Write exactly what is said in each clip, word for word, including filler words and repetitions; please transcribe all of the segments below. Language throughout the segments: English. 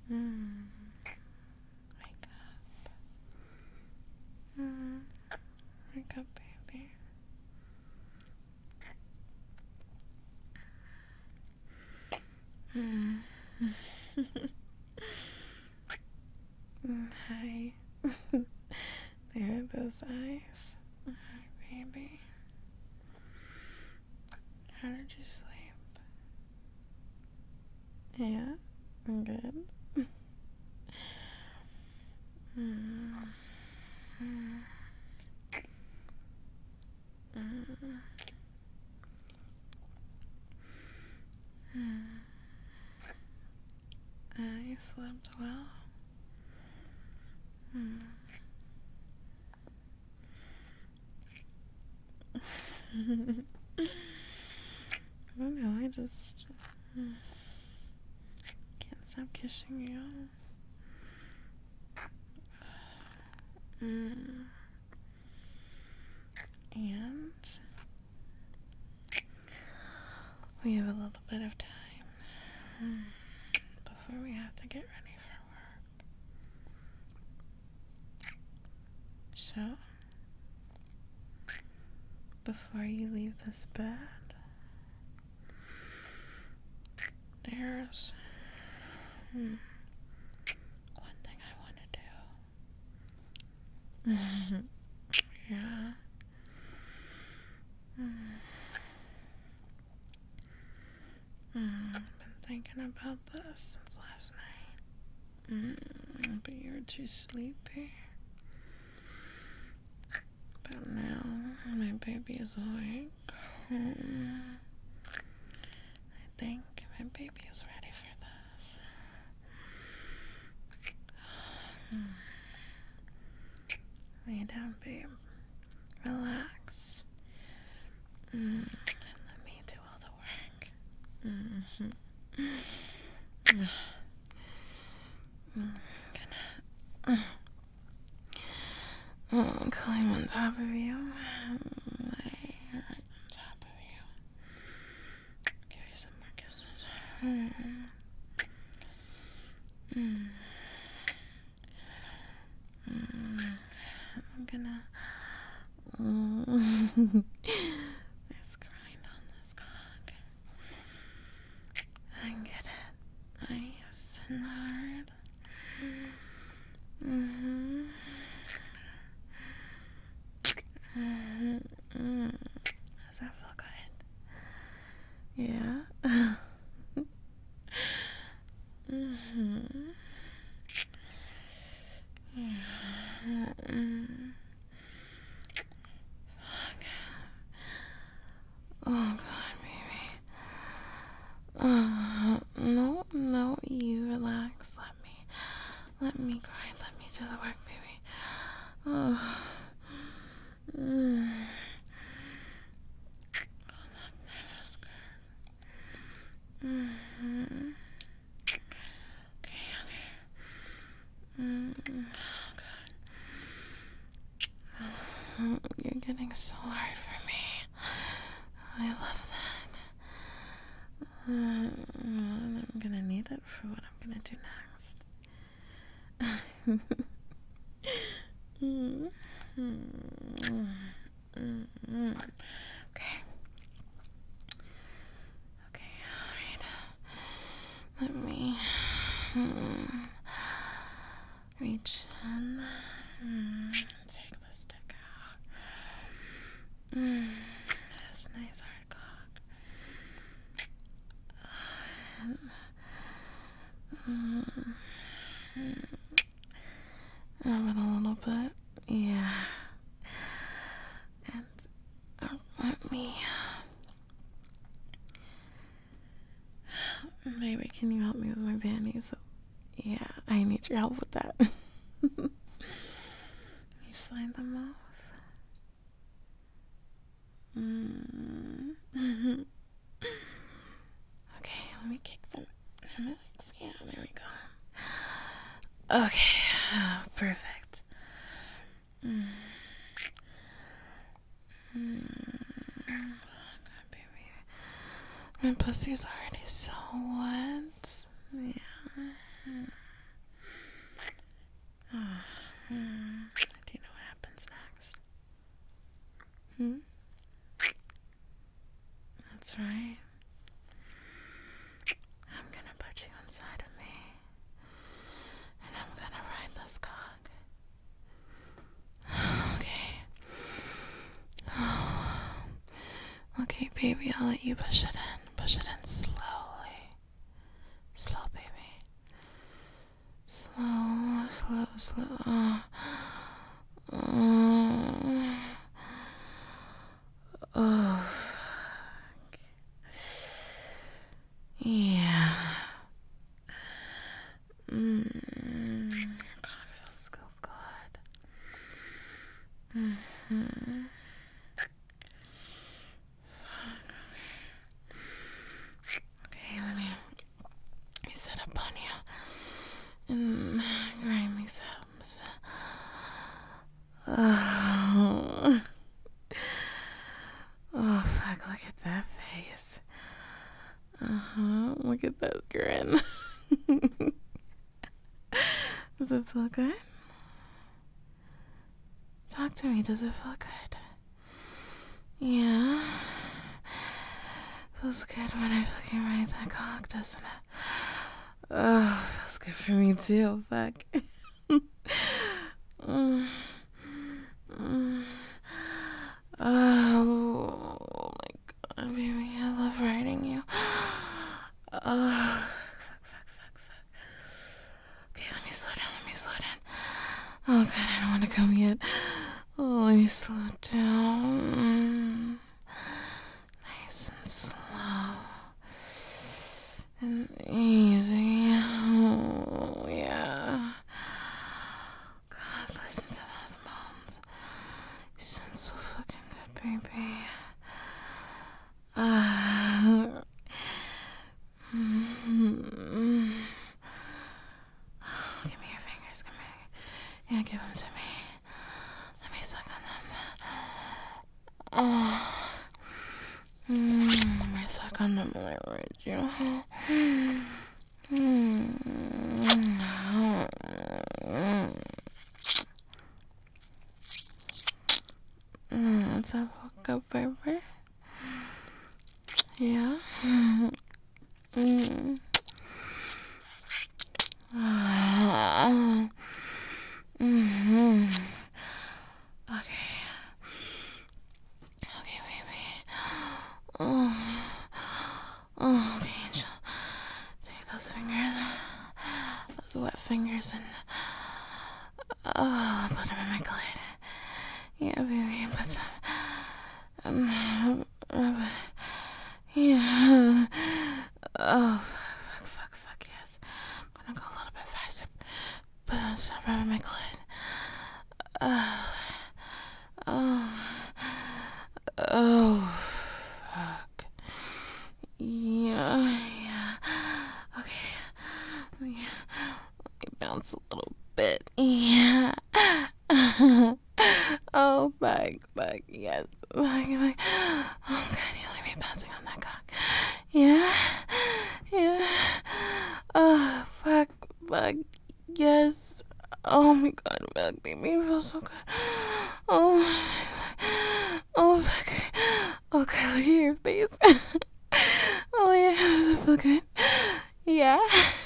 Mm. Wake up. Mm. Wake up, baby. Mm. Hi. There are those eyes. Hi, baby. How did you sleep? Yeah? Good. Mm. Mm. Mm. Mm. I slept well. Mm. I don't know, I just mm, can't stop kissing you. Mm. And we have a little bit of time mm, before we have to get ready for work. So, before you leave this bed, there's mm, one thing I want to do. Yeah. Mm. Mm. I've been thinking about this since last night. Mm. But you're too sleepy. But now my baby is awake. Mm. I think my baby is ready for this. Mm. Lay down, babe. Relax. Mm. And let me do all the work. Mm-hmm. Mm. I'm gonna uh, climb on top of you. Lay on top of you. Give you some more kisses. Mm. Mm. Mm. I'm gonna mm. Just grind on this cock. I get it. Nice and hard. Mm-hmm. Mm-hmm. Does that feel good? Yeah. Mm-hmm. Mm-hmm. Oh god, baby. Uh, no, no, you relax. Let me, let me grind. Let me do the work, baby. Oh. Mm. Oh, look, that's good. Mm-hmm. Okay, okay. Mm-hmm. Oh, good. You're getting so hard for me. I love that. Uh, I'm gonna need it for what I'm gonna do next. mm-hmm. Mm-hmm. Okay. Okay, alright. Let me mm, reach in. Mm, take the stick out. Mm, this nice hard cock. Mm, mm, have it a little bit. Yeah. And uh, let me. Maybe can you help me with my panties? Yeah, I need your help with that. Can you slide them off? Mm-hmm. Okay, let me kick them. Yeah, there we go. Okay, perfect. Mm. Mm. God, baby. My pussy's already so wet. Yeah. baby. I'll let you push it in. Push it in slowly. Slow, baby. Slow, slow, slow. Oh. Oh. Oh. Fuck. Yeah. Mm. God, it feels so good. Mm-hmm. Okay, let me, let me sit up on you and grind these hubs. Oh. Oh, fuck, look at that face. Uh-huh, look at that grin. Does it feel good? Talk to me, does it feel good? Yeah. Feels good when I fucking ride that cock, doesn't it? Oh, feels good for me too, fuck. mm. Mm. Oh my god, baby, I love riding you. Oh, fuck, fuck, fuck, fuck. Okay, let me slow down, let me slow down. Oh god, I don't want to come yet. Oh, let me slow down. Nice and slow. And easy. Oh, yeah. God, listen to those moans. You sound so fucking good, baby. Uh, mm-hmm. Oh, give me your fingers, come here. Yeah, give them to me. Let me suck on them. Oh. Mm, let me suck on them when I read you. Mm. Mm, is that good, baby? Yeah. Mm. Ah. Mm-hmm. Okay. Okay, baby. Oh. Oh, okay, Angel. Take those fingers. Those wet fingers and oh, put them in my clit. Yeah, baby, put them. Um, uh, yeah. Oh, fuck, fuck, fuck, yes. I'm gonna go a little bit faster. But uh, stop rubbing my clit. Oh. Oh. Oh. Fuck. Yeah, yeah. Okay. Let me, let me bounce a little bit. Yeah. Oh, fuck, fuck, yes. Fuck, fuck. Oh, God, you like me bouncing on that cock. Yeah. Yeah. Oh, fuck, fuck, yes. Oh, my God, fuck, baby, it feels so good. Oh, oh, fuck. Okay, look at your face. Oh, yeah, does it feel good? Yeah.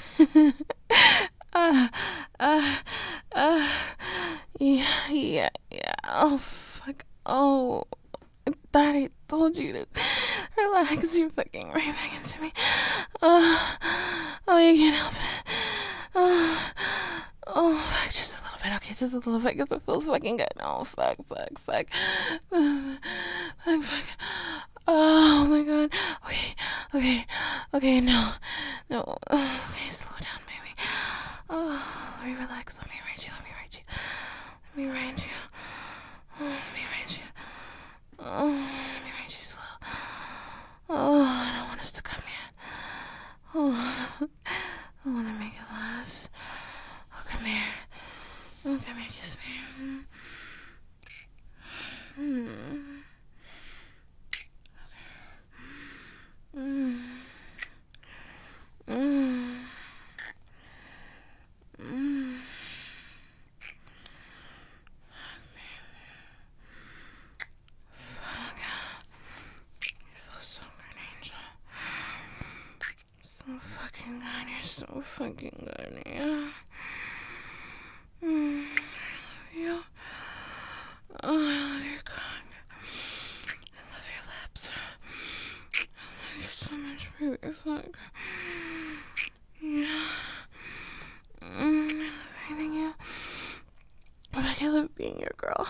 uh, uh, uh, yeah, yeah, yeah. Oh, fuck. Oh, I thought I told you to relax. You're fucking right back into me. Oh, oh, you can't help it. Oh, oh, fuck, just a little bit. Okay, just a little bit because it feels fucking good. Oh, fuck, fuck, fuck. Fuck, fuck. Oh, my God. Okay, okay, okay, no, no. Okay, slow down, baby. Oh, let me relax. Let me ride you. Let me ride you. Let me ride you. Oh, let me ride you. Oh, let me ride you slow. Oh, I don't want us to come yet. Oh, I want to make it last. Oh, come here. Oh, come here, kiss me. Hmm. Mm. Mm. Mm. So good, Angel. So fucking good. You're so fucking good, yeah. Mm, I love you. Oh, I love your cock. I love your lips. baby, fuck. Yeah. Mm, I think you. Like, I love being your girl.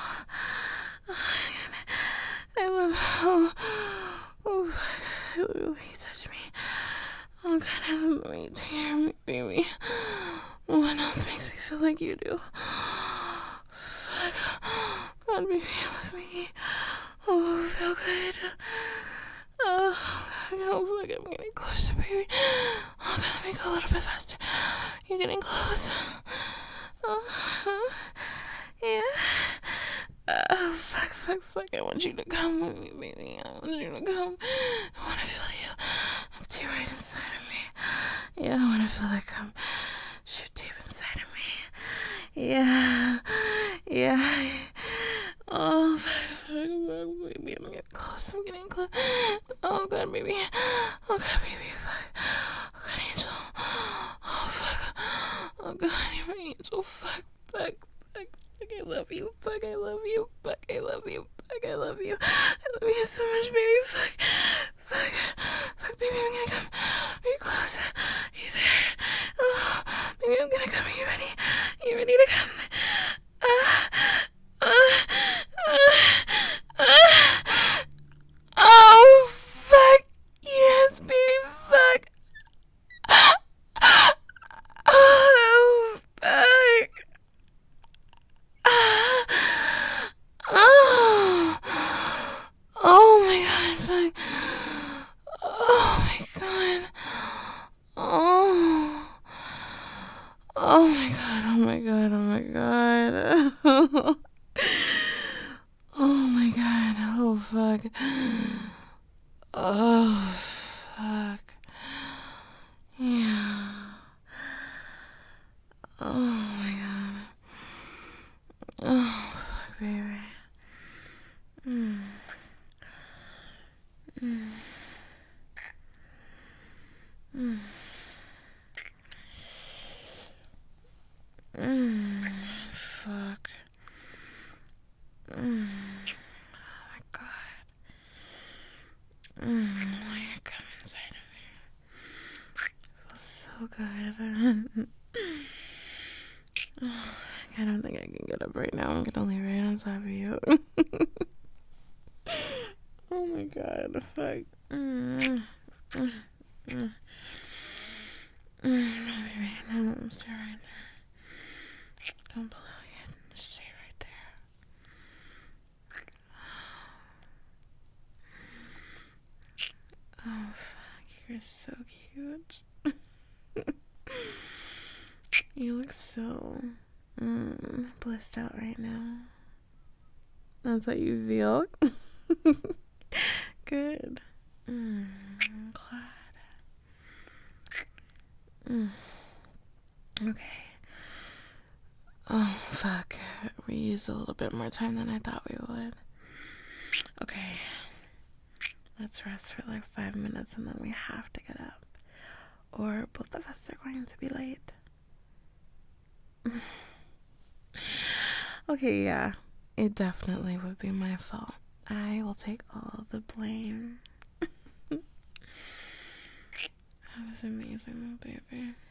I love how. Oh, fuck. I love the way you touch me. Oh, God, I love the way you take care of me, baby. No one else makes me feel like you do. Fuck. God, baby, I love me. Oh, I feel good. Oh, I feel like I'm getting closer, baby. Oh, God, let me go a little bit faster. You're getting close. Oh, yeah. Oh, fuck, fuck, fuck. I want you to come with me, baby. I want you to come. I want to feel you up to right inside of me. Yeah, I want to feel like come shoot deep inside of me. Yeah. Yeah. Oh, fuck, fuck, fuck, baby. I'm getting close. I'm getting close. Oh, God, baby. Oh, God, baby. Fuck. Oh, God, angel. Oh, fuck. Oh, God, you're my angel. Fuck, fuck, fuck. Fuck, I love you. Fuck, I love you. Fuck, I love you. Fuck, I love you. I love you so much, baby. Fuck. Fuck. Fuck, baby, I'm gonna come. Are you close? Are you there? Oh, baby, I'm gonna come. Are you ready? Are you ready to come? Uh, uh, uh, uh. Oh, fuck. Yes, baby, fuck. Oh, fuck. Oh, oh my God, fuck. Oh my God. Oh. Oh my God, oh my God, oh my God. Oh my God, oh fuck. Oh fuck. Yeah. Oh my God. Oh fuck, baby. Mm. Mm. Mm. Mm. Fuck. Mm. Oh my God. Mm. Why you come inside of me? Feels so good. Oh, I don't think I can get up right now. I'm gonna lay right on top of you. Oh my God, fuck. Mm. Mm. Mm. Mm. No, baby, no, stay right there. Don't blow yet. Just stay right there. Oh, fuck, you're so cute. You look so mm, blissed out right now. That's what you feel? Good. Mm, I'm glad. Mm. Okay. Oh, fuck. We used a little bit more time than I thought we would. Okay. Let's rest for like five minutes and then we have to get up. Or both of us are going to be late. Okay, yeah. It definitely would be my fault. I will take all the blame. That was amazing, baby.